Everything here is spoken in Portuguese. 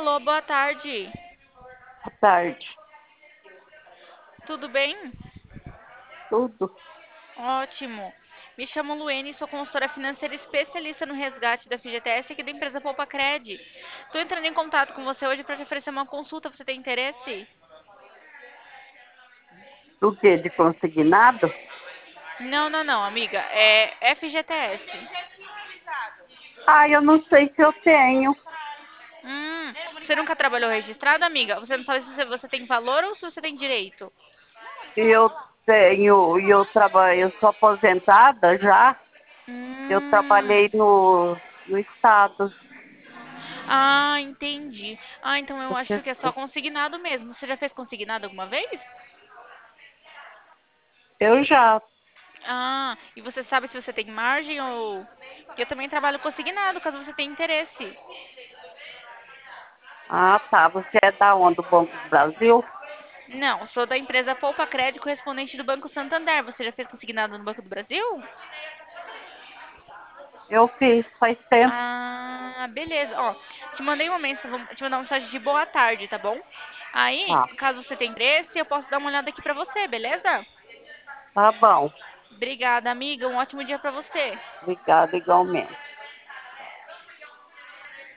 Alô, boa tarde. Boa tarde. Tudo bem? Tudo. Ótimo. Me chamo Luene, sou consultora financeira especialista no resgate da FGTS aqui da empresa Poupa Cred. Estou entrando em contato com você hoje para te oferecer uma consulta. Você tem interesse? Do quê? De consignado? Não, não, não, amiga. É FGTS. Ah, eu não sei se eu tenho. Você nunca trabalhou registrado, amiga? Você não sabe se você tem valor ou se você tem direito? Eu tenho, e eu trabalho, eu sou aposentada já. Eu Hum. trabalhei no estado. Ah, entendi. Ah, então eu acho que é só Professor. consignado mesmo. Você já fez consignado alguma vez? Eu já. Ah, e você sabe se você tem margem ou. Eu também trabalho consignado, caso você tenha interesse. Ah, tá. Você é da onde? Do Banco do Brasil? Não, sou da empresa Poupa Crédito, correspondente do Banco Santander. Você já fez consignado no Banco do Brasil? Eu fiz faz tempo. Ah, beleza. Ó, te mandei uma mensagem, vou te mandar uma mensagem de boa tarde, tá bom? Aí, Tá. caso você tenha interesse, eu posso dar uma olhada aqui pra você, beleza? Tá bom. Obrigada, amiga. Um ótimo dia pra você. Obrigada igualmente.